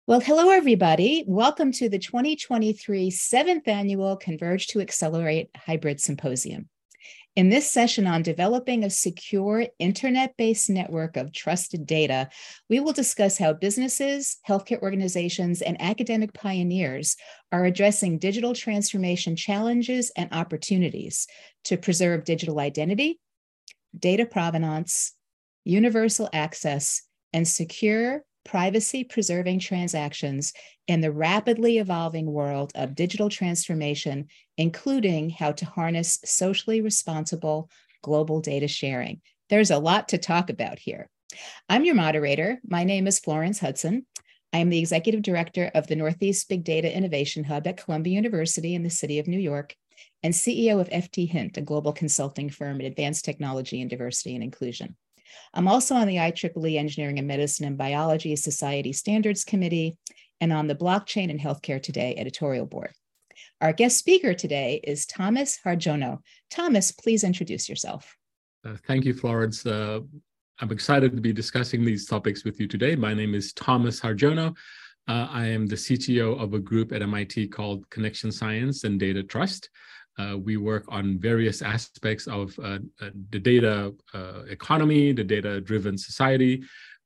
Well, hello, everybody. Welcome to the 2023 7th Annual Converge to Accelerate Hybrid Symposium. In this session on developing a secure internet-based network of trusted data, we will discuss how businesses, healthcare organizations, and academic pioneers are addressing digital transformation challenges and opportunities to preserve digital identity, data provenance, universal access, and secure privacy-preserving transactions in the rapidly evolving world of digital transformation, including how to harness socially responsible global data sharing. There's a lot to talk about here. I'm your moderator. My name is Florence Hudson. I am the Executive Director of the Northeast Big Data Innovation Hub at Columbia University in the city of New York, and CEO of FT Hint, a global consulting firm in advanced technology and diversity and inclusion. I'm also on the IEEE Engineering and Medicine and Biology Society Standards Committee and on the Blockchain and Healthcare Today editorial board. Our guest speaker today is Thomas Harjono. Thomas, please introduce yourself. Thank you, Florence. I'm excited to be discussing these topics with you today. My name is Thomas Harjono. I am the CTO of a group at MIT called Connection Science and Data Trust. We work on various aspects of the data economy, the data-driven society,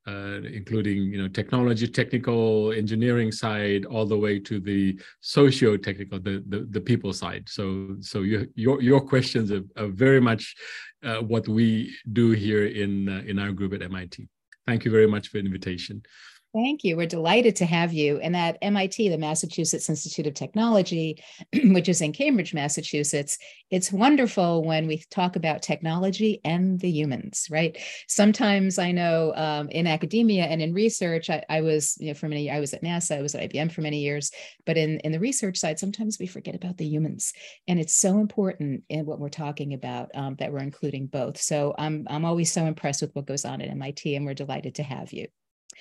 including technology, technical, engineering side, all the way to the socio-technical, the people side. So your questions are very much what we do here in our group at MIT. Thank you very much for the invitation. Thank you. We're delighted to have you. And at MIT, the Massachusetts Institute of Technology, which is in Cambridge, Massachusetts, it's wonderful when we talk about technology and the humans, right? Sometimes I know in academia and in research, I was, for many years, I was at NASA, I was at IBM for many years, but in the research side, sometimes we forget about the humans. And it's so important in what we're talking about that we're including both. So I'm always so impressed with what goes on at MIT, and we're delighted to have you.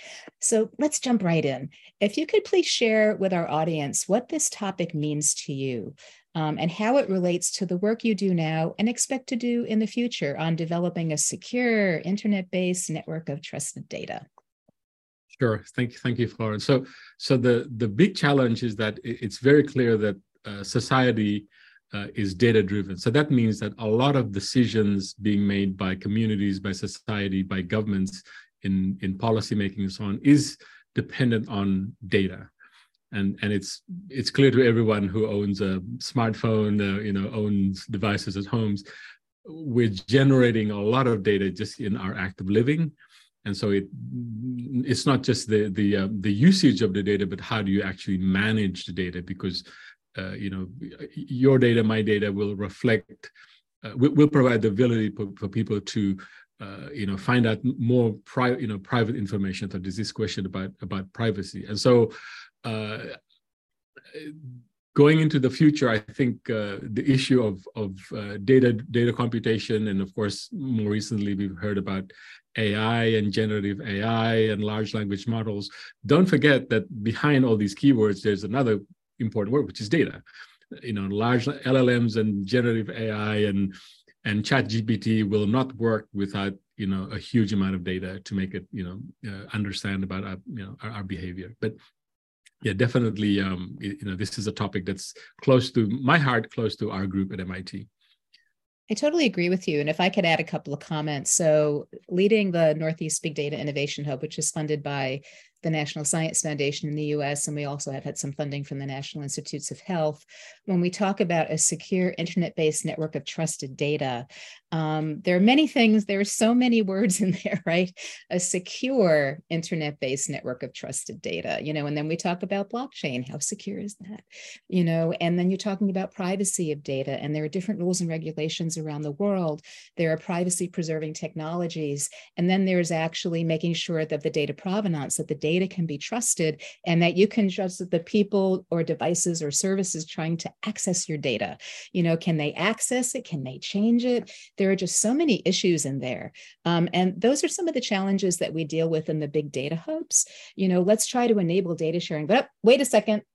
So let's jump right in. If you could please share with our audience what this topic means to you and how it relates to the work you do now and expect to do in the future on developing a secure internet-based network of trusted data. Sure. Thank you, Florence. So the big challenge is that it's very clear that society is data-driven. So that means that a lot of decisions being made by communities, by society, by governments, in policy making and so on is dependent on data, and it's clear to everyone who owns a smartphone, owns devices at homes. We're generating a lot of data just in our act of living, and so it's not just the usage of the data, but how do you actually manage the data? Because your data, my data will reflect, will provide the ability for people to find out more private information. So there's this question about privacy. And so going into the future, I think the issue of data computation, and of course, more recently, we've heard about AI and generative AI and large language models. Don't forget that behind all these keywords, there's another important word, which is data. Large LLMs and generative AI and ChatGPT will not work without a huge amount of data to make it understand about our behavior. But yeah, definitely this is a topic that's close to my heart, close to our group at MIT. I totally agree with you. And if I could add a couple of comments. So leading the Northeast Big Data Innovation Hub, which is funded by the National Science Foundation in the US, and we also have had some funding from the National Institutes of Health. When we talk about a secure internet-based network of trusted data, there are many things, there are so many words in there, right? A secure internet-based network of trusted data, and then we talk about blockchain, how secure is that? And then you're talking about privacy of data, and there are different rules and regulations around the world. There are privacy preserving technologies, and then there's actually making sure that the data provenance, that the data can be trusted, and that you can trust that the people or devices or services trying to access your data, can they access it? Can they change it? There are just so many issues in there. And those are some of the challenges that we deal with in the big data hubs. Let's try to enable data sharing, but wait a second,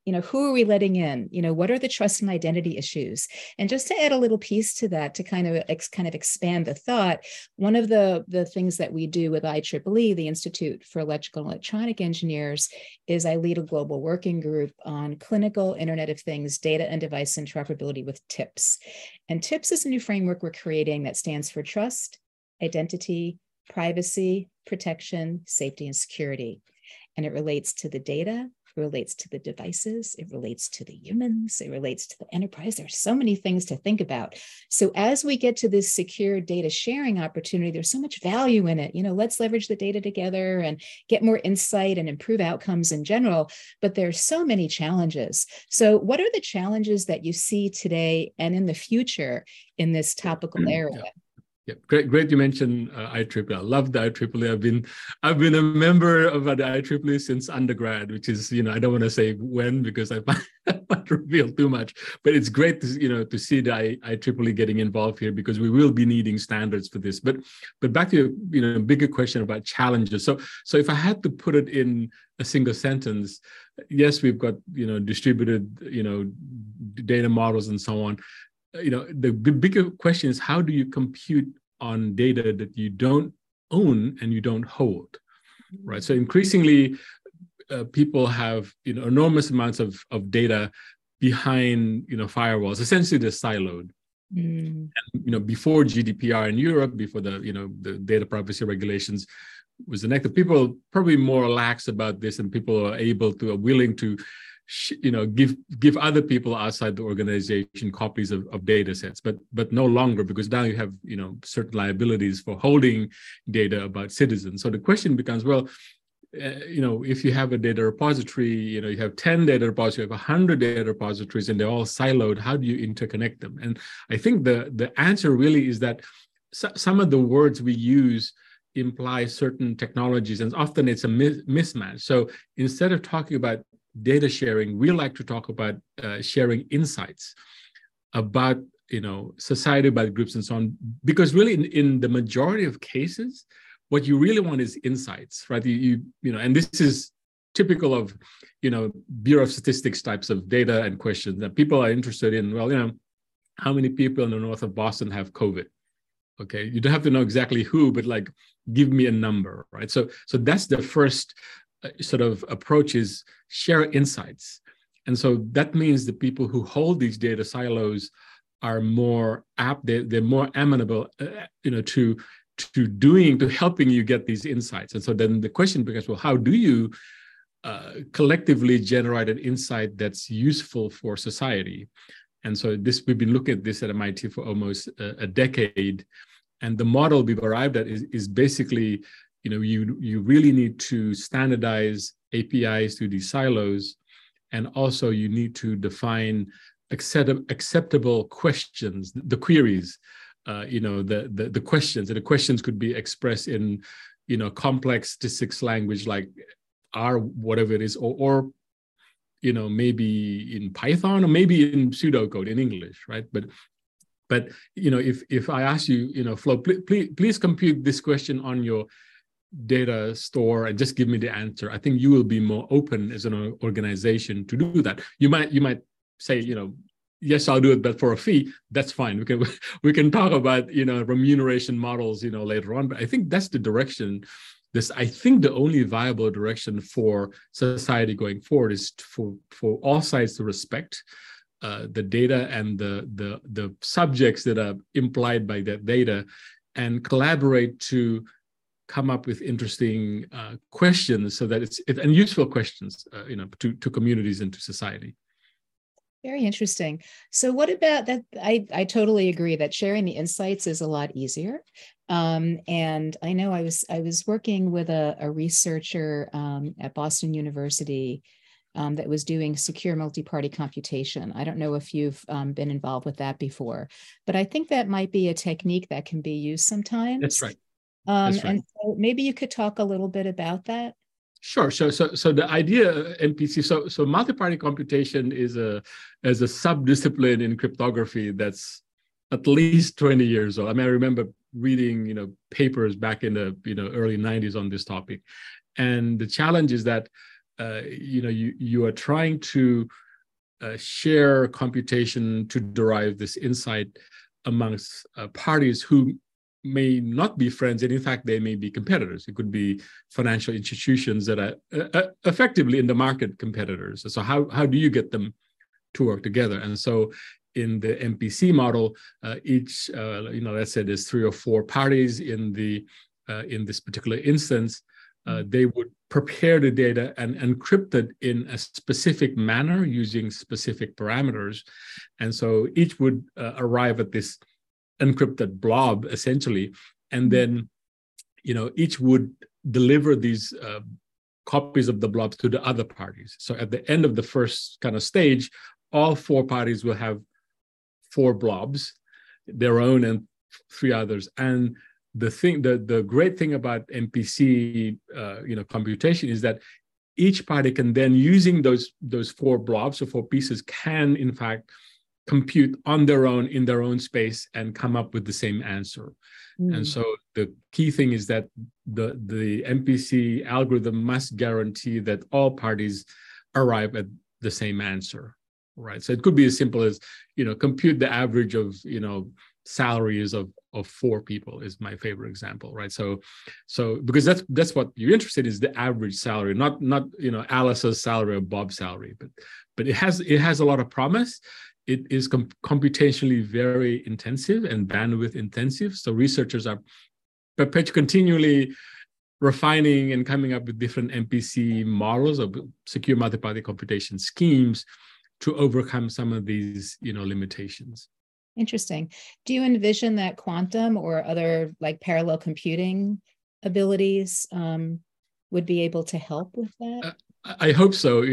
who are we letting in? What are the trust and identity issues? And just to add a little piece to that, to kind of expand the thought, one of the things that we do with IEEE, the Institute for Electrical and Electronic Engineers, is I lead a global working group on clinical Internet of Things data and device interoperability with TIPS. And TIPS is a new framework we're creating that stands for trust, identity, privacy, protection, safety, and security. And it relates to the data, it relates to the devices, it relates to the humans, it relates to the enterprise. There's so many things to think about. So as we get to this secure data sharing opportunity, there's so much value in it. Let's leverage the data together and get more insight and improve outcomes in general. But there's so many challenges. So what are the challenges that you see today and in the future in this topical area? Yeah, great. You mentioned IEEE. I love the IEEE. I've been a member of the IEEE since undergrad, which is, I don't want to say when because I might reveal too much. But it's great to to see the IEEE getting involved here because we will be needing standards for this. But back to your bigger question about challenges. So if I had to put it in a single sentence, yes, we've got distributed data models and so on. The bigger question is, how do you compute on data that you don't own and you don't hold, right? So increasingly, people have enormous amounts of data behind firewalls. Essentially, they're siloed. And, before GDPR in Europe, before the data privacy regulations was enacted, people probably more lax about this, and people are willing to give other people outside the organization copies of data sets, but no longer, because now you have certain liabilities for holding data about citizens. So the question becomes, well, if you have a data repository, you have 10 data repositories, you have 100 data repositories, and they're all siloed, how do you interconnect them? And I think the answer really is that some of the words we use imply certain technologies, and often it's a mismatch. So instead of talking about data sharing, we like to talk about sharing insights about society, about groups, and so on. Because really, in the majority of cases, what you really want is insights, right? And this is typical of Bureau of Statistics types of data and questions that people are interested in. Well, how many people in the north of Boston have COVID? Okay, you don't have to know exactly who, but like, give me a number, right? So that's the first sort of approach, is share insights. And so that means the people who hold these data silos are more apt, they're more amenable, to helping you get these insights. And so then the question becomes, well, how do you collectively generate an insight that's useful for society? And so we've been looking at this at MIT for almost a decade. And the model we've arrived at is basically, you really need to standardize APIs to these silos, and also you need to define acceptable questions, the queries, the questions. And the questions could be expressed in, complex statistics language like R, whatever it is, or maybe in Python, or maybe in pseudocode in English, right? But if I ask you, Flo, please compute this question on your data store and just give me the answer, I think you will be more open as an organization to do that. You might say, yes, I'll do it, but for a fee. That's fine. We can talk about remuneration models later on. But I think that's the direction. I think the only viable direction for society going forward is for all sides to respect the data and the subjects that are implied by that data, and collaborate to come up with interesting questions, so that and useful questions, to communities and to society. Very interesting. So what about that? I totally agree that sharing the insights is a lot easier. And I know I was working with a researcher at Boston University that was doing secure multi-party computation. I don't know if you've been involved with that before, but I think that might be a technique that can be used sometimes. That's right. That's right. And so maybe you could talk a little bit about that. Sure. So the idea, MPC, so multi-party computation is a sub-discipline in cryptography that's at least 20 years old. I mean, I remember reading, papers back in the, early 90s on this topic. And the challenge is that you are trying to share computation to derive this insight amongst parties who may not be friends, and in fact, they may be competitors. It could be financial institutions that are effectively in the market competitors. So how do you get them to work together? And so in the MPC model, each, let's say there's 3 or 4 parties in this particular instance, they would prepare the data and encrypt it in a specific manner using specific parameters. And so each would arrive at this encrypted blob, essentially. And then, each would deliver these copies of the blobs to the other parties. So at the end of the first kind of stage, all 4 parties will have 4 blobs, their own and 3 others. And the great thing about MPC, computation is that each party can then, using those 4 blobs or 4 pieces, can in fact compute on their own in their own space and come up with the same answer. And so the key thing is that the MPC algorithm must guarantee that all parties arrive at the same answer, right? So it could be as simple as, compute the average of, salaries of 4 people is my favorite example, right? So because that's what you're interested in, is the average salary, not Alice's salary or Bob's salary, but it has a lot of promise. It is computationally very intensive and bandwidth intensive. So researchers are continually refining and coming up with different MPC models of secure multi-party computation schemes to overcome some of these, limitations. Interesting. Do you envision that quantum or other like parallel computing abilities would be able to help with that? I hope so.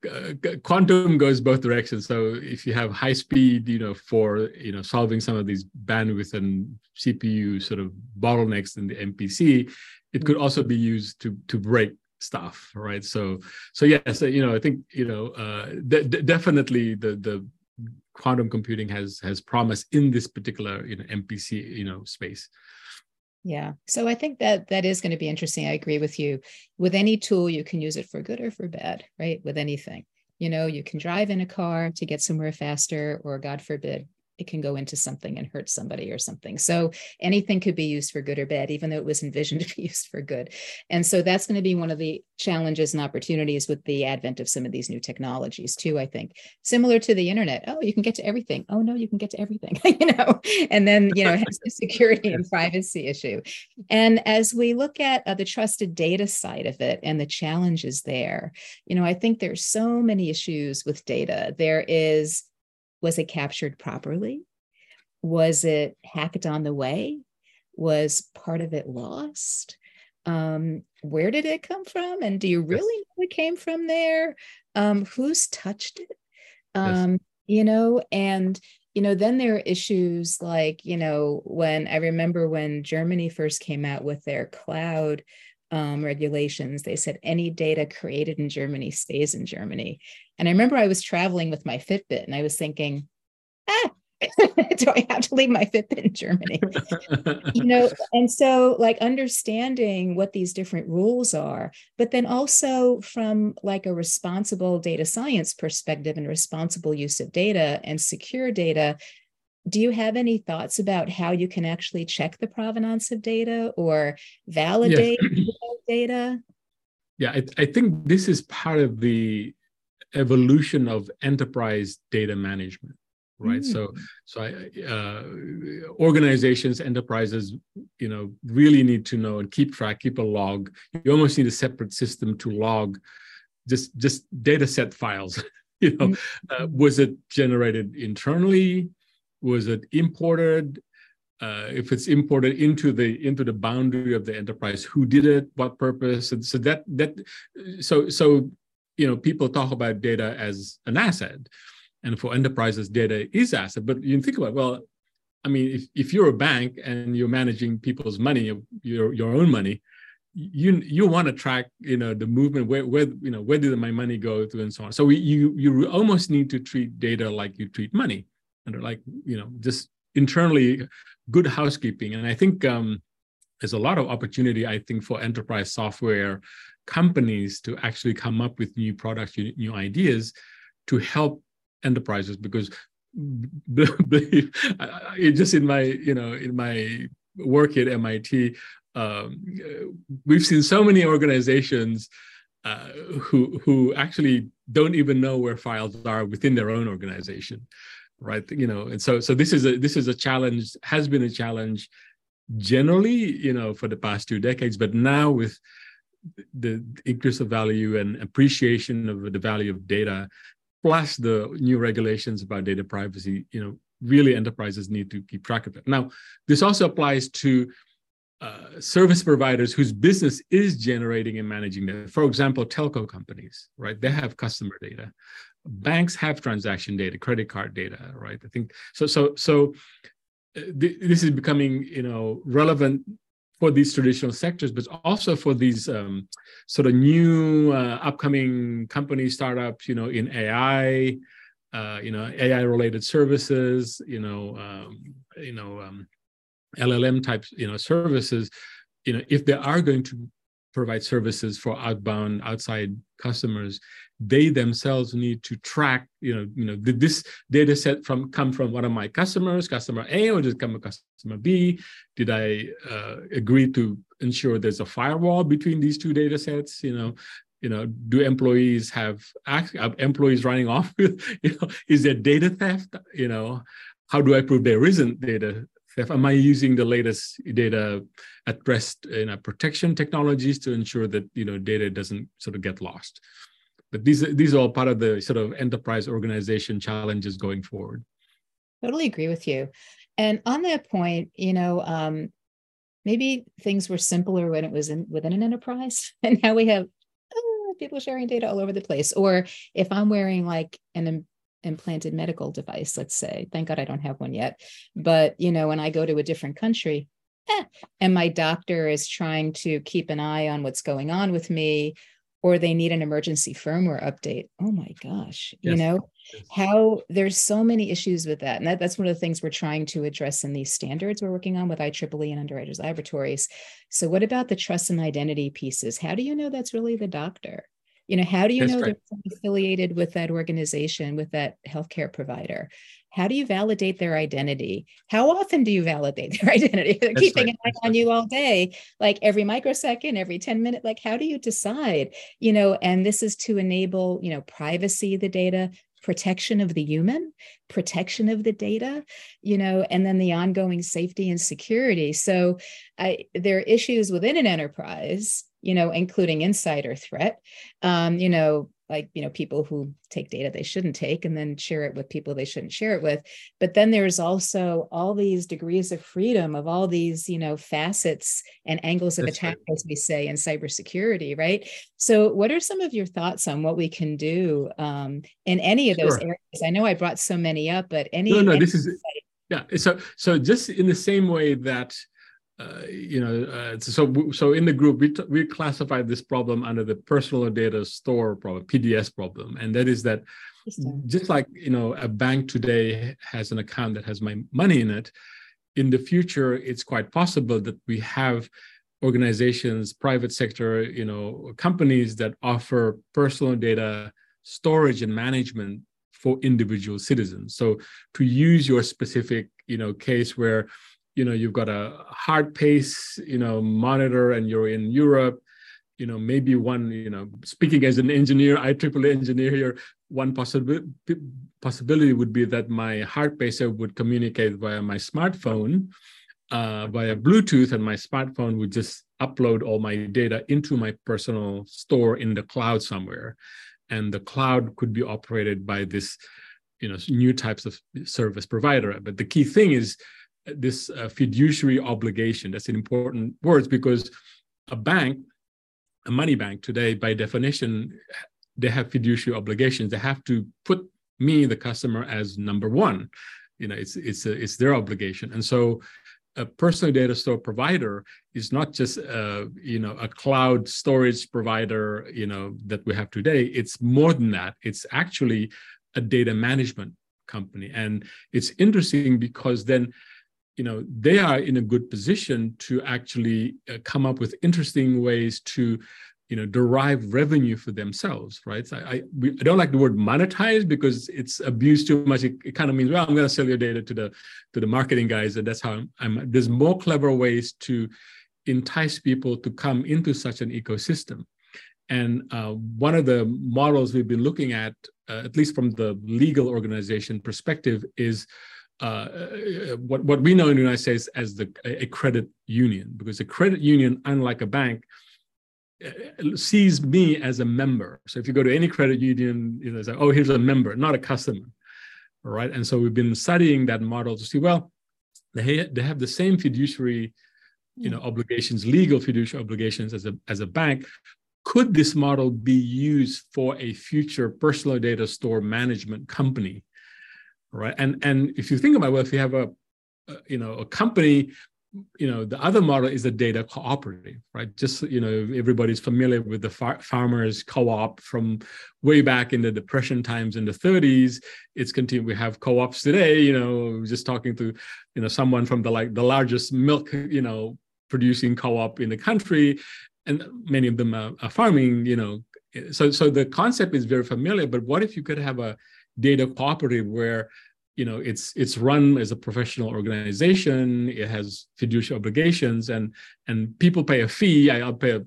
Quantum goes both directions. So if you have high speed, for solving some of these bandwidth and CPU sort of bottlenecks in the MPC, it could also be used to break stuff, right? So yes, I think definitely the quantum computing has promise in this particular MPC space. Yeah. So I think that is going to be interesting. I agree with you. With any tool, you can use it for good or for bad, right? With anything, you can drive in a car to get somewhere faster, or God forbid, it can go into something and hurt somebody or something. So anything could be used for good or bad, even though it was envisioned to be used for good. And so that's going to be one of the challenges and opportunities with the advent of some of these new technologies too, I think. Similar to the internet. Oh, you can get to everything. Oh, no, you can get to everything, and then, it has the security and privacy issue. And as we look at the trusted data side of it and the challenges there, I think there's so many issues with data. Was it captured properly? Was it hacked on the way? Was part of it lost? Where did it come from? And do you really know it came from there? Who's touched it? And, then there are issues like, when I remember when Germany first came out with their cloud regulations, they said any data created in Germany stays in Germany. And I remember I was traveling with my Fitbit and I was thinking, do I have to leave my Fitbit in Germany? And so like understanding what these different rules are, but then also from like a responsible data science perspective and responsible use of data and secure data, do you have any thoughts about how you can actually check the provenance of data or validate data? Yeah, I think this is part of the evolution of enterprise data management, right? So organizations, enterprises, really need to know and keep a log. You almost need a separate system to log just data set files. Was it generated internally? Was it imported? If it's imported into the boundary of the enterprise, who did it, what purpose? And so people talk about data as an asset, and for enterprises, data is asset. But you think about, if you're a bank and you're managing people's money, your own money, you want to track the movement, where did my money go to, and so on. So you almost need to treat data like you treat money, and like just internally good housekeeping. And I think there's a lot of opportunity, I think, for enterprise software companies to actually come up with new products, new ideas to help enterprises. Because believe, just in my work at MIT, we've seen so many organizations who actually don't even know where files are within their own organization, right? And so this is a challenge, has been a challenge generally, for the past 2 decades, but now with the increase of value and appreciation of the value of data, plus the new regulations about data privacy, really enterprises need to keep track of it. Now, this also applies to service providers whose business is generating and managing data. For example, telco companies, right? They have customer data. Banks have transaction data, credit card data, right? I think so. This is becoming, relevant for these traditional sectors, but also for these sort of new upcoming company startups, in AI, AI-related services, LLM types, services. If they are going to provide services for outside customers, they themselves need to track, did this data set come from one of my customers, customer A, or did it come from customer B? Did I agree to ensure there's a firewall between these two data sets? Do employees have employees running off with, is there data theft? How do I prove there isn't data theft? Am I using the latest data at rest protection technologies to ensure that data doesn't sort of get lost? But these are all part of the sort of enterprise organization challenges going forward. Totally agree with you. And on that point, maybe things were simpler when it was within an enterprise, and now we have people sharing data all over the place. Or if I'm wearing like an implanted medical device, let's say, thank God I don't have one yet, but when I go to a different country, and my doctor is trying to keep an eye on what's going on with me, or they need an emergency firmware update. Oh my gosh, yes. How there's so many issues with that. And that's one of the things we're trying to address in these standards we're working on with IEEE and Underwriters Laboratories. So what about the trust and identity pieces? How do you know that's really the doctor? How do you know they're affiliated with that organization, with that healthcare provider? How do you validate their identity? How often do you validate their identity? They're keeping an eye on you all day, like every microsecond, every 10 minutes. Like, how do you decide? And this is to enable, privacy of the data, protection of the human, protection of the data, and then the ongoing safety and security. So there are issues within an enterprise, including insider threat, people who take data they shouldn't take and then share it with people they shouldn't share it with. But then there's also all these degrees of freedom of all these, facets and angles of attack, as we say, in cybersecurity, right? So what are some of your thoughts on what we can do in any of those areas? I know I brought so many up, but this is, So just in the same way that, so in the group, we classified this problem under the personal data store problem, PDS problem. And that is that just like, a bank today has an account that has my money in it, in the future, it's quite possible that we have organizations, private sector, companies that offer personal data storage and management for individual citizens. So to use your specific, case where you've got a heart pace, monitor, and you're in Europe, maybe one, speaking as an engineer, IEEE engineer here, one possibility would be that my heart pacer would communicate via my smartphone, via Bluetooth, and my smartphone would just upload all my data into my personal store in the cloud somewhere. And the cloud could be operated by this, new types of service provider. But the key thing is, this fiduciary obligation. That's an important word, because a money bank today, by definition, they have fiduciary obligations. They have to put me, the customer, as number one. It's their obligation. And so a personal data store provider is not just a cloud storage provider, that we have today. It's more than that. It's actually a data management company. And it's interesting because then they are in a good position to actually come up with interesting ways to derive revenue for themselves, right? So I don't like the word monetize because it's abused too much. It kind of means, well, I'm going to sell your data to the marketing guys, and that's how there's more clever ways to entice people to come into such an ecosystem. And one of the models we've been looking at least from the legal organization perspective, is what we know in the United States as a credit union, because a credit union, unlike a bank, sees me as a member. So if you go to any credit union, it's like, oh, here's a member, not a customer, all right? And so we've been studying that model to see, well, they have the same fiduciary, obligations, legal fiduciary obligations as a bank. Could this model be used for a future personal data store management company, right? And if you think about, well, if you have a company, the other model is a data cooperative, right? Just, everybody's familiar with the farmers co-op from way back in the Depression times in the 30s. It's continued. We have co-ops today, just talking to, someone from the largest milk, producing co-op in the country, and many of them are farming, So the concept is very familiar, but what if you could have a data cooperative where it's run as a professional organization, it has fiduciary obligations, and people pay a fee. I'll pay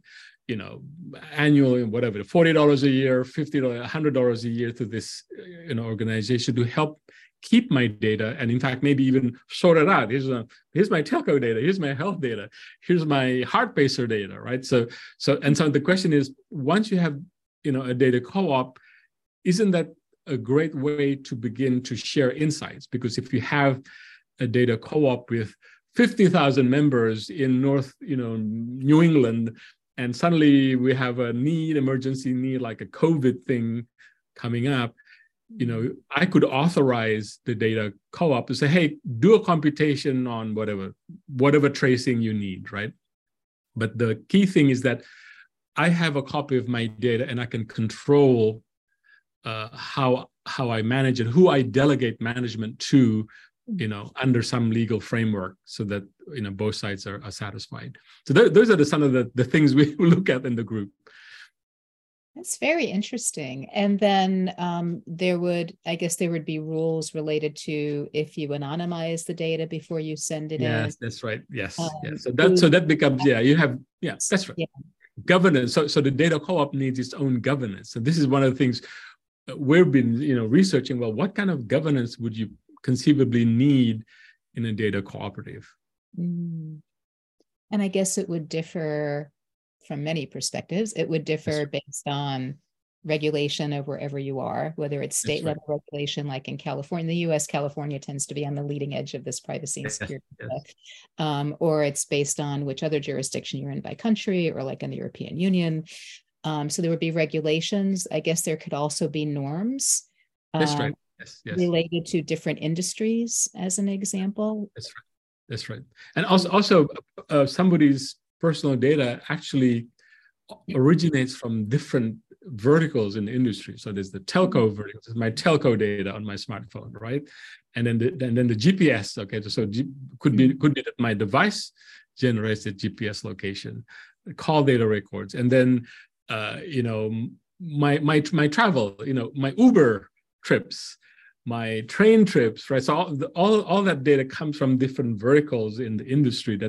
annual, whatever, $40 a year, $50, $100 a year to this organization to help keep my data, and in fact maybe even sort it out. Here's my telco data, here's my health data, here's my heart pacer data, right? So the question is, once you have a data co-op, isn't that a great way to begin to share insights? Because if you have a data co-op with 50,000 members in New England, and suddenly we have a emergency need like a COVID thing coming up, I could authorize the data co-op to say, hey, do a computation on whatever tracing you need, right? But the key thing is that I have a copy of my data and I can control how I manage it, who I delegate management to, under some legal framework, so that both sides are satisfied. So those are some of the things we look at in the group. That's very interesting. And then there would be rules related to if you anonymize the data before you send it in. Yes, that's right. Yes. So that becomes, that's right. Yeah. Governance. So the data co-op needs its own governance. So this is one of the things we've been, researching. Well, what kind of governance would you conceivably need in a data cooperative? And I guess it would differ from many perspectives. It would differ based on regulation of wherever you are, whether it's state level regulation, like in California. In the US, California tends to be on the leading edge of this privacy and security stuff. Or it's based on which other jurisdiction you're in by country, or like in the European Union. So there would be regulations. I guess there could also be norms related to different industries, as an example. That's right. And also somebody's personal data actually originates from different verticals in the industry. So there's the telco vertical. There's my telco data on my smartphone, right? And then the GPS. Okay, so could be that my device generates the GPS location, call data records, and then my travel, my Uber trips, my train trips, right? So all that data comes from different verticals in the industry.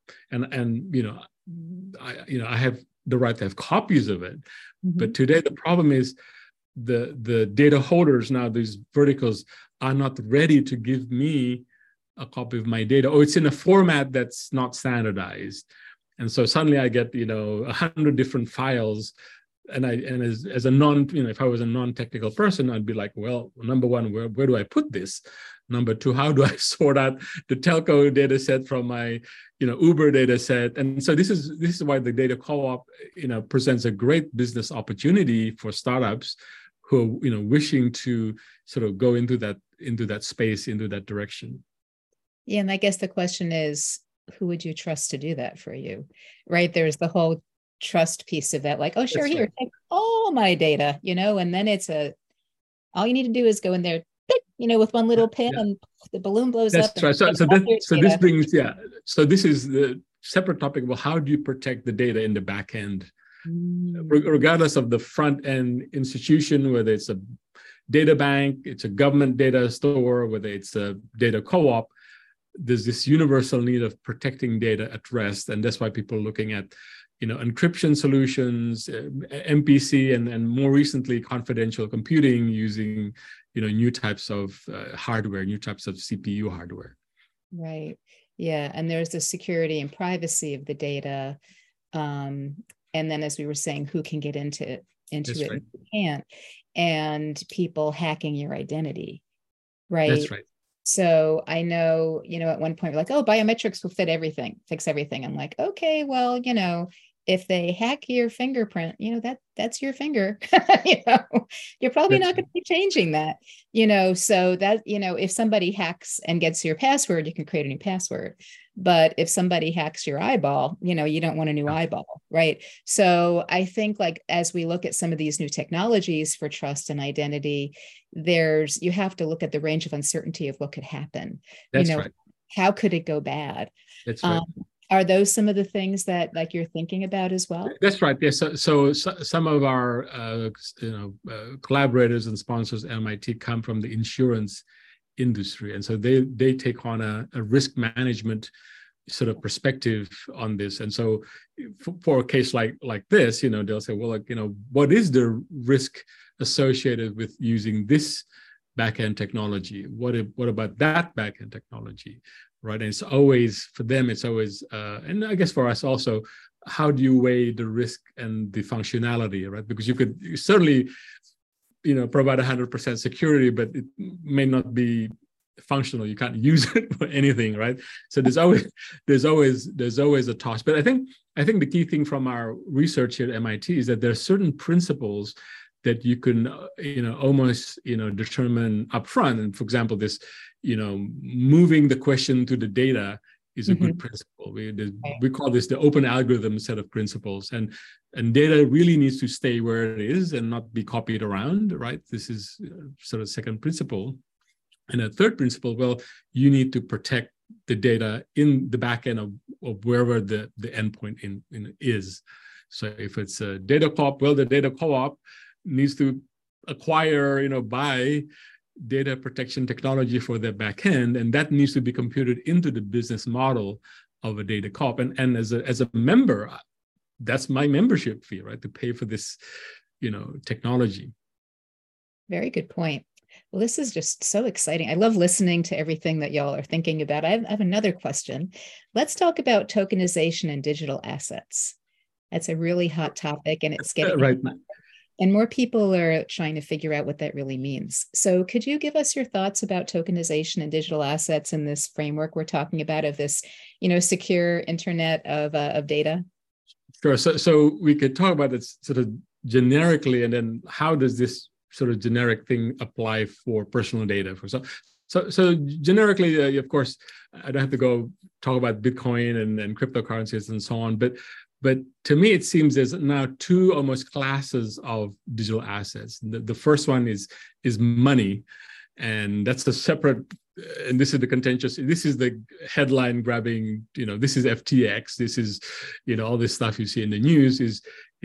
I have the right to have copies of it. But today the problem is the data holders now, these verticals, are not ready to give me a copy of my data, or it's in a format that's not standardized. And so suddenly I get 100 different files. And as a if I was a non-technical person, I'd be like, well, number one, where do I put this? Number two, how do I sort out the telco data set from my Uber data set? And so this is why the data co-op presents a great business opportunity for startups who are wishing to sort of go into that space, into that direction. Yeah, and I guess the question is, who would you trust to do that for you? Right? There's the whole trust piece of that, like, oh, sure, here, take all my data, and then all you need to do is go in there, with one little pin, and the balloon blows up. That's right. So this brings, so this is the separate topic about how do you protect the data in the back end, regardless of the front end institution, whether it's a data bank, it's a government data store, whether it's a data co-op. There's this universal need of protecting data at rest, and that's why people are looking at, encryption solutions, MPC, and more recently confidential computing using, new types of hardware, new types of CPU hardware. Right. Yeah, and there's the security and privacy of the data, and then, as we were saying, who can get into it, That's right. and who can't, and people hacking your identity. Right. That's right. So I know, at one point we're like, oh, biometrics will fix everything. I'm like, okay, well, if they hack your fingerprint, that's your finger. You're probably not going to be changing that. So that, if somebody hacks and gets your password, you can create a new password. But if somebody hacks your eyeball, you don't want a new eyeball, right? So I think, like, as we look at some of these new technologies for trust and identity, you have to look at the range of uncertainty of what could happen. That's right. How could it go bad? That's right. Are those some of the things that, like, you're thinking about as well? That's right. Yes. So some of our collaborators and sponsors at MIT come from the insurance industry, and so they take on a risk management sort of perspective on this. And so for a case like this, they'll say, well, what is the risk associated with using this backend technology? What about that backend technology? Right. And it's always, for them, and I guess for us also, how do you weigh the risk and the functionality, right? Because you could certainly, provide 100% security, but it may not be functional. You can't use it for anything, right? So there's always a toss. But I think the key thing from our research here at MIT is that there are certain principles that you can, almost, determine upfront. And for example, this, moving the question to the data is a good principle. We call this the open algorithm set of principles, and data really needs to stay where it is and not be copied around, right? This is sort of second principle. And a third principle, well, you need to protect the data in the back end of wherever the endpoint is. So if it's a data co-op, well, the data co-op needs to acquire, buy data protection technology for their backend, and that needs to be computed into the business model of a data co-op. And as a member, that's my membership fee, right? To pay for this, technology. Very good point. Well, this is just so exciting. I love listening to everything that y'all are thinking about. I have another question. Let's talk about tokenization and digital assets. That's a really hot topic, and it's getting right. And more people are trying to figure out what that really means. So could you give us your thoughts about tokenization and digital assets in this framework we're talking about of this, secure internet of data? Sure. So we could talk about it sort of generically, and then how does this sort of generic thing apply for personal data? So generically, of course, I don't have to go talk about Bitcoin and cryptocurrencies and so on, but to me, it seems there's now two almost classes of digital assets. The first one is money, and that's a separate. And this is the contentious. This is the headline grabbing. This is FTX. This is, all this stuff you see in the news is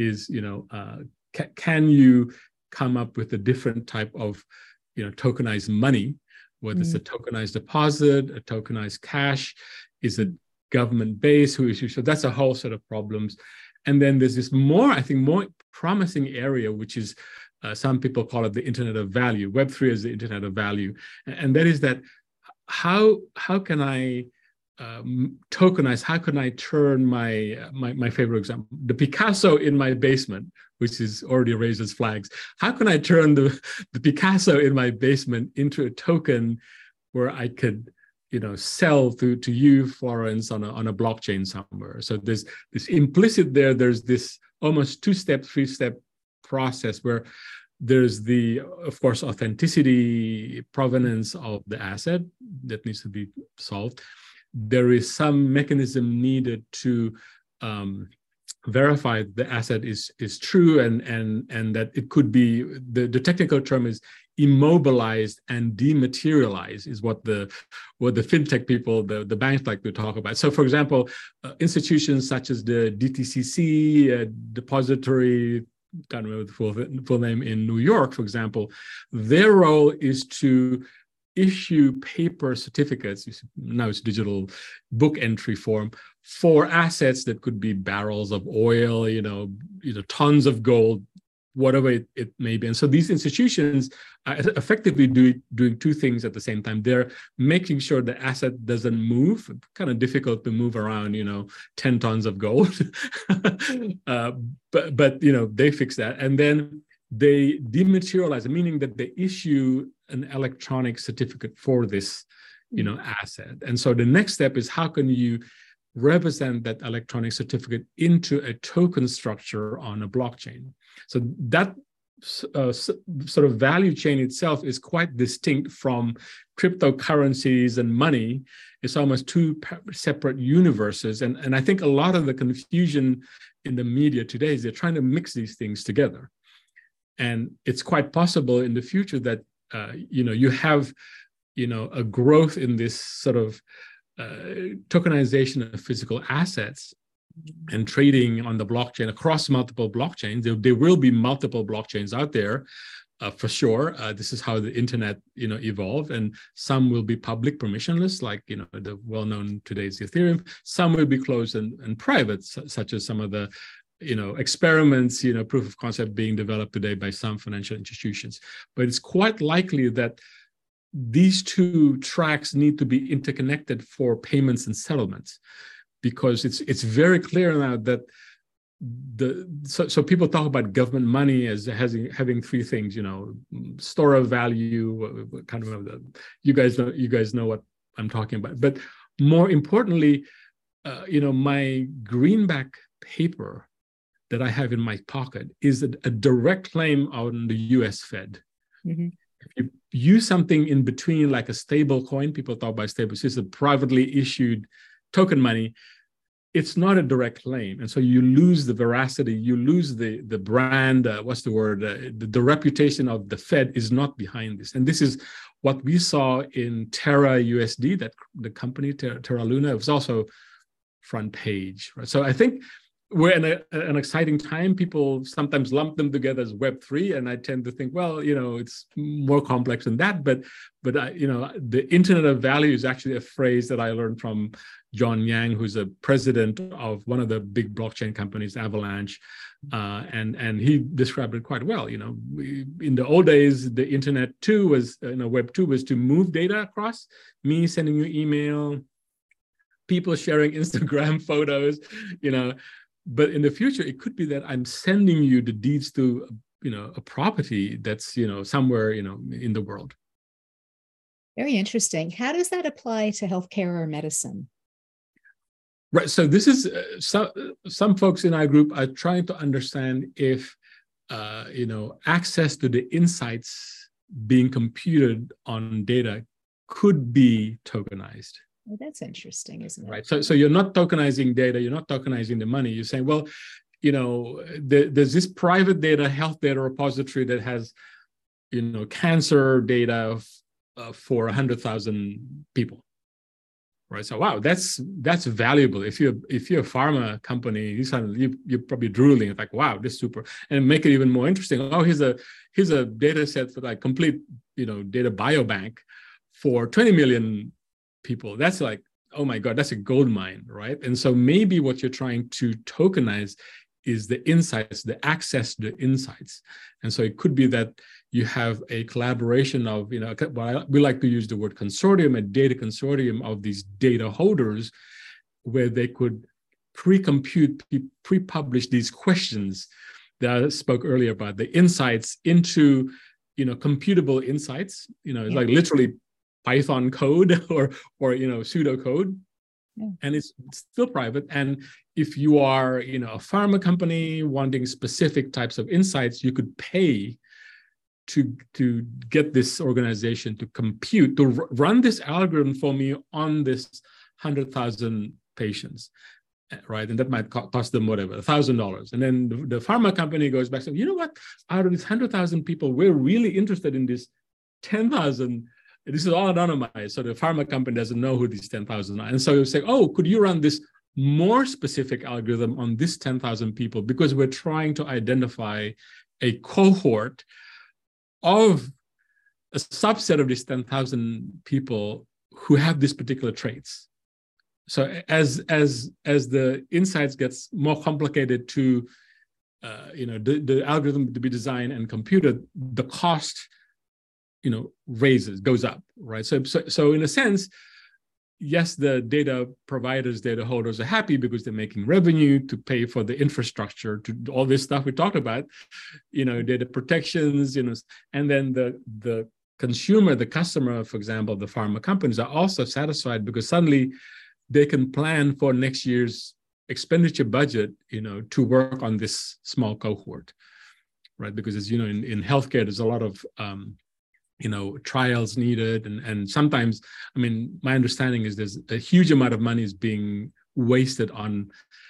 can you come up with a different type of, tokenized money, whether it's a tokenized deposit, a tokenized cash, is it government based, who issues? So that's a whole set of problems. And then there's this more promising area, which is some people call it the Internet of Value. Web3 is the Internet of Value, and that is that how can I tokenize? How can I turn my favorite example, the Picasso in my basement, which is already raised as flags? How can I turn the Picasso in my basement into a token where I could sell to you, Florence, on a blockchain somewhere? So there's this implicit there. There's this almost 2-step, 3-step process where there's the, of course, authenticity, provenance of the asset that needs to be solved. There is some mechanism needed to verify the asset is true, and that it could be, the technical term is immobilized and dematerialized, is what the fintech people, the banks like to talk about. So for example, institutions such as the DTCC, depository, can't remember the full name, in New York, for example, their role is to issue paper certificates, now it's digital book entry form, for assets that could be barrels of oil, tons of gold, whatever it may be. And so these institutions are effectively doing two things at the same time. They're making sure the asset doesn't move, kind of difficult to move around, 10 tons of gold. But they fix that. And then they dematerialize, meaning that they issue an electronic certificate for this, asset. And so the next step is, how can you represent that electronic certificate into a token structure on a blockchain? So that sort of value chain itself is quite distinct from cryptocurrencies and money. It's almost two separate universes. And I think a lot of the confusion in the media today is they're trying to mix these things together. And it's quite possible in the future that, you have, a growth in this sort of tokenization of physical assets and trading on the blockchain across multiple blockchains. There will be multiple blockchains out there, for sure. This is how the internet, evolved, and some will be public, permissionless, like the well-known today's Ethereum. Some will be closed and private, such as some of the experiments, proof of concept being developed today by some financial institutions. But it's quite likely that these two tracks need to be interconnected for payments and settlements, because it's very clear now that so people talk about government money as having three things, store of value, kind of you guys know what I'm talking about. But more importantly, my greenback paper that I have in my pocket is a direct claim on the US Fed. Mm-hmm. If you use something in between, like a stable coin, people talk about stable, it's a privately issued token money, it's not a direct claim. And so you lose the veracity, you lose the brand, the reputation of the Fed is not behind this. And this is what we saw in Terra USD, that the company Terra Luna, it was also front page, right? So I think we're in an exciting time. People sometimes lump them together as Web3, and I tend to think, well, it's more complex than that. But the Internet of Value is actually a phrase that I learned from John Yang, who's a president of one of the big blockchain companies, Avalanche, and he described it quite well. In the old days, the Internet 2 was, Web 2 was to move data across. Me sending you email, people sharing Instagram photos, But in the future, it could be that I'm sending you the deeds to, a property that's, somewhere, in the world. Very interesting. How does that apply to healthcare or medicine? Right. So this is some folks in our group are trying to understand if, access to the insights being computed on data could be tokenized. Well, that's interesting, isn't it? Right. So you're not tokenizing data, you're not tokenizing the money. You're saying, well, there's this private data, health data repository that has, cancer data for 100,000 people. Right. So wow, that's valuable. If you're a pharma company, you're probably drooling. It's like, wow, this is super. And make it even more interesting. Oh, here's a data set for like complete, data biobank for 20 million people. That's like, oh my God, that's a gold mine, right? And so maybe what you're trying to tokenize is the insights, the access to the insights. And so it could be that you have a collaboration of, we like to use the word consortium, a data consortium of these data holders, where they could pre-compute, pre-publish these questions that I spoke earlier about, the insights into, computable insights. It's like literally Python code or pseudocode, and it's still private. And if you are a pharma company wanting specific types of insights, you could pay to get this organization to compute, to run this algorithm for me on this 100,000 patients. right? And that might cost them whatever, $1,000. And then the pharma company goes back and says, you know what? Out of these 100,000 people, we're really interested in this 10,000. This is all anonymized, so the pharma company doesn't know who these 10,000 are. And so you say, oh, could you run this more specific algorithm on this 10,000 people, because we're trying to identify a cohort of a subset of these 10,000 people who have these particular traits. So as the insights gets more complicated to the algorithm to be designed and computed, the cost goes up, right? So in a sense, yes, the data providers, data holders are happy because they're making revenue to pay for the infrastructure, to all this stuff we talked about, data protections, and then the consumer, the customer, for example, the pharma companies are also satisfied because suddenly they can plan for next year's expenditure budget, to work on this small cohort, right? Because as you know, in healthcare, there's a lot of trials needed. And sometimes, my understanding is there's a huge amount of money is being wasted on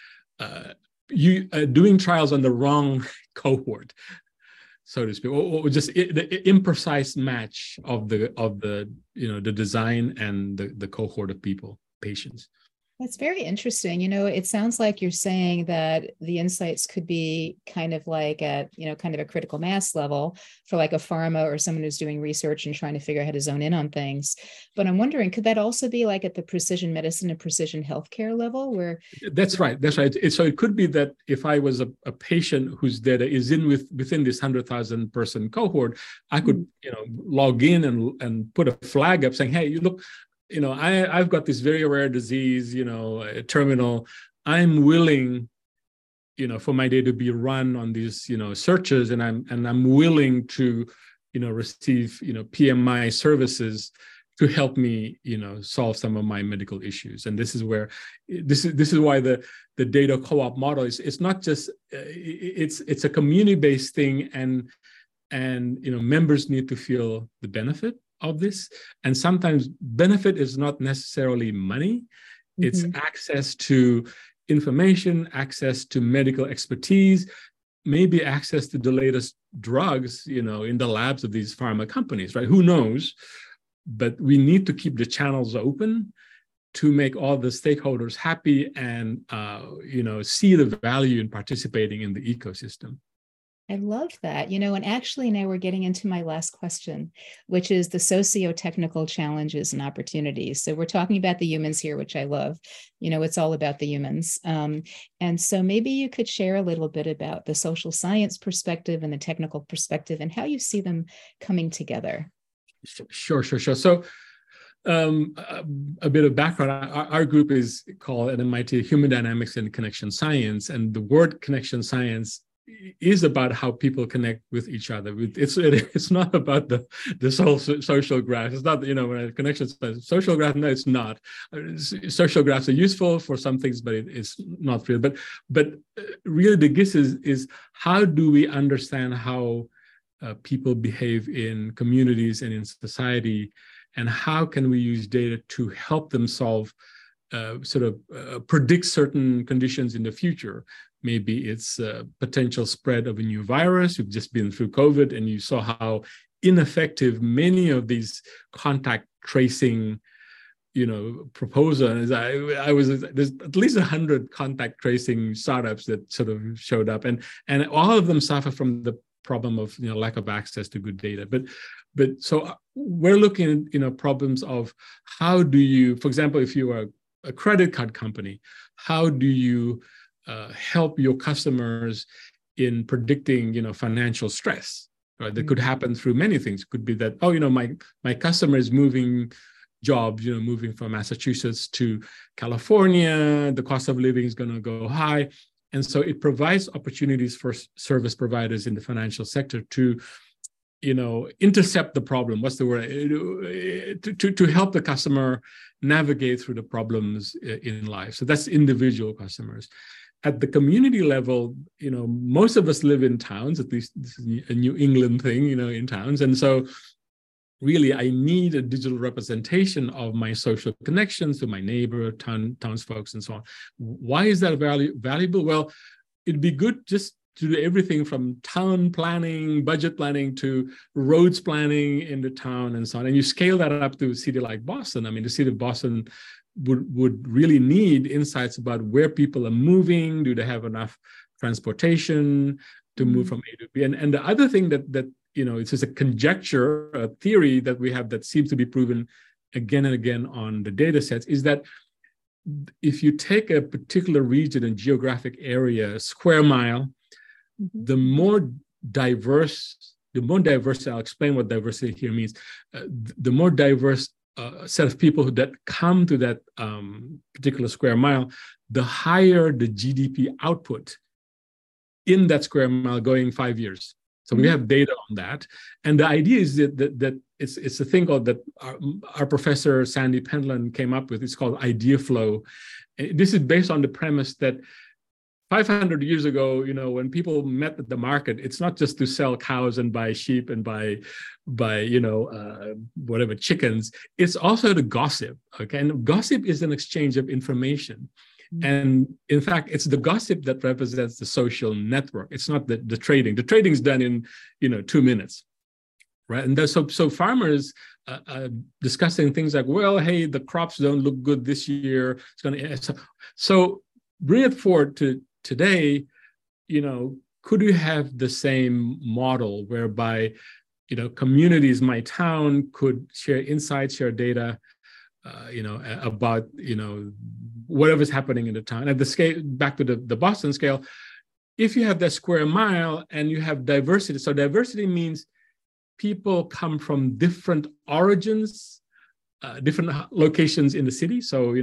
doing trials on the wrong cohort, so to speak, or just the imprecise match of the design and the cohort of patients. That's very interesting. It sounds like you're saying that the insights could be kind of like at, kind of a critical mass level for like a pharma or someone who's doing research and trying to figure out how to zone in on things. But I'm wondering, could that also be like at the precision medicine and precision healthcare level where? That's right. So it could be that if I was a patient whose data is within this 100,000 person cohort, I could, log in and put a flag up saying, hey, you look, I've got this very rare disease, terminal. I'm willing, for my data to be run on these, searches, and I'm willing to, receive, PMI services to help me, solve some of my medical issues. And this is where this is why the data co-op model is. It's not just it's a community-based thing, and members need to feel the benefit of this. And sometimes benefit is not necessarily money. Mm-hmm. It's access to information, access to medical expertise, maybe access to the latest drugs, in the labs of these pharma companies, right? Who knows? But we need to keep the channels open to make all the stakeholders happy and, see the value in participating in the ecosystem. I love that, and actually now we're getting into my last question, which is the socio-technical challenges and opportunities. So we're talking about the humans here, which I love. It's all about the humans. And so maybe you could share a little bit about the social science perspective and the technical perspective and how you see them coming together. Sure. So a bit of background. Our group is called at MIT Human Dynamics and Connection Science. And the word connection science is about how people connect with each other. It's not about the social graph. It's not, when a connection social graph. No, it's not. Social graphs are useful for some things, but it's not real. But really, the gist is how do we understand how people behave in communities and in society, and how can we use data to help them solve, predict certain conditions in the future. Maybe it's a potential spread of a new virus. You've just been through COVID, and you saw how ineffective many of these contact tracing, proposals. There's at least 100 contact tracing startups that sort of showed up, and all of them suffer from the problem of lack of access to good data. But so we're looking at problems of how do you, for example, if you are a credit card company, how do you help your customers in predicting, financial stress, right? That could happen through many things. It could be that, my customer is moving jobs, moving from Massachusetts to California, the cost of living is going to go high. And so it provides opportunities for service providers in the financial sector to, intercept the problem. What's the word? To help the customer navigate through the problems in life. So that's individual customers. At the community level, most of us live in towns. At least this is a New England thing, in towns. And so, really I need a digital representation of my social connections to my neighbor, townsfolk, and so on. Why is that valuable? Well, it'd be good just to do everything from town planning, budget planning, to roads planning in the town and so on. And you scale that up to a city like Boston. I mean, the city of Boston would really need insights about where people are moving. Do they have enough transportation to move from A to B? And the other thing that it's just a conjecture, a theory that we have that seems to be proven again and again on the data sets, is that if you take a particular region and geographic area, square mile, the more diverse, I'll explain what diversity here means, the more diverse set of people that come to that particular square mile, the higher the GDP output in that square mile going 5 years. So we have data on that. And the idea is that it's a thing called that our professor, Sandy Pentland, came up with. It's called idea flow. This is based on the premise that 500 years ago, when people met at the market, it's not just to sell cows and buy sheep and buy whatever chickens. It's also to gossip. Okay, and gossip is an exchange of information. And in fact, it's the gossip that represents the social network. It's not the trading. The trading is done in 2 minutes, right? And so farmers discussing things like, well, hey, the crops don't look good this year. It's going to so bring it forward to today. Could we have the same model whereby communities, my town, could share insights, share data, about whatever's happening in the town. At the scale, back to the Boston scale, if you have that square mile and you have diversity, so diversity means people come from different origins, different locations in the city. So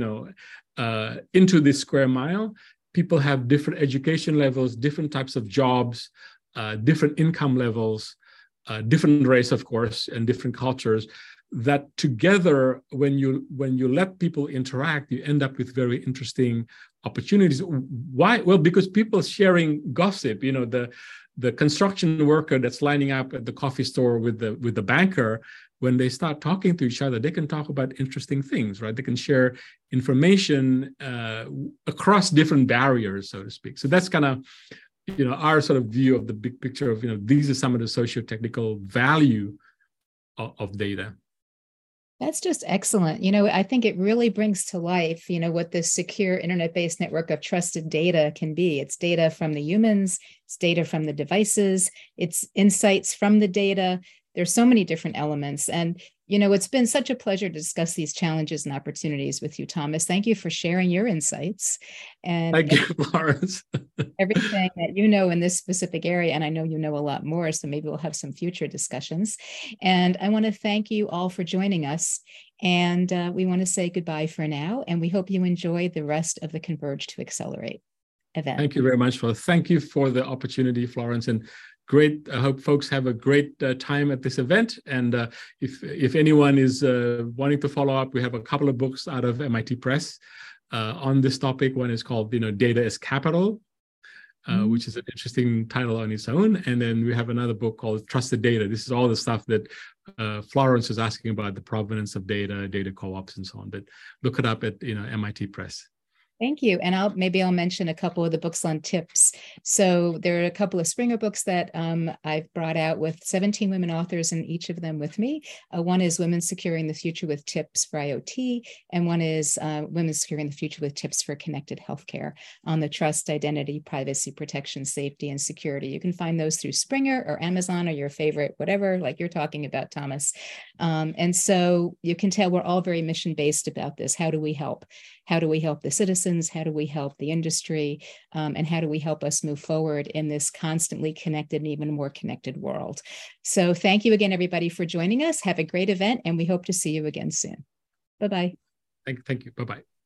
into this square mile, people have different education levels, different types of jobs, different income levels, different race, of course, and different cultures. That together, when you let people interact, you end up with very interesting opportunities. Why? Well, because people sharing gossip. The construction worker that's lining up at the coffee store with the banker, when they start talking to each other, they can talk about interesting things, right? They can share information across different barriers, so to speak. So that's kind of our sort of view of the big picture of these are some of the socio-technical value of data. That's just excellent. I think it really brings to life, what this secure internet-based network of trusted data can be. It's data from the humans, it's data from the devices, it's insights from the data. There's so many different elements. And, it's been such a pleasure to discuss these challenges and opportunities with you, Thomas. Thank you for sharing your insights. And thank you, Florence. Everything that in this specific area. And I know a lot more, so maybe we'll have some future discussions. And I want to thank you all for joining us. And we want to say goodbye for now. And we hope you enjoy the rest of the Converge to Accelerate event. Thank you very much, thank you for the opportunity, Florence. And great. I hope folks have a great time at this event. And if anyone is wanting to follow up, we have a couple of books out of MIT Press on this topic. One is called, Data is Capital, which is an interesting title on its own. And then we have another book called Trusted Data. This is all the stuff that Florence was asking about, the provenance of data, data co-ops, and so on. But look it up at MIT Press. Thank you. And I'll mention a couple of the books on tips. So there are a couple of Springer books that I've brought out with 17 women authors, and each of them with me. One is Women Securing the Future with Tips for IoT, and one is Women Securing the Future with Tips for Connected Healthcare on the trust, identity, privacy, protection, safety, and security. You can find those through Springer or Amazon or your favorite, whatever, like you're talking about, Thomas. And so you can tell we're all very mission-based about this. How do we help? How do we help the citizens? How do we help the industry? And how do we help us move forward in this constantly connected and even more connected world? So thank you again, everybody, for joining us. Have a great event, and we hope to see you again soon. Bye-bye. Thank you. Bye-bye.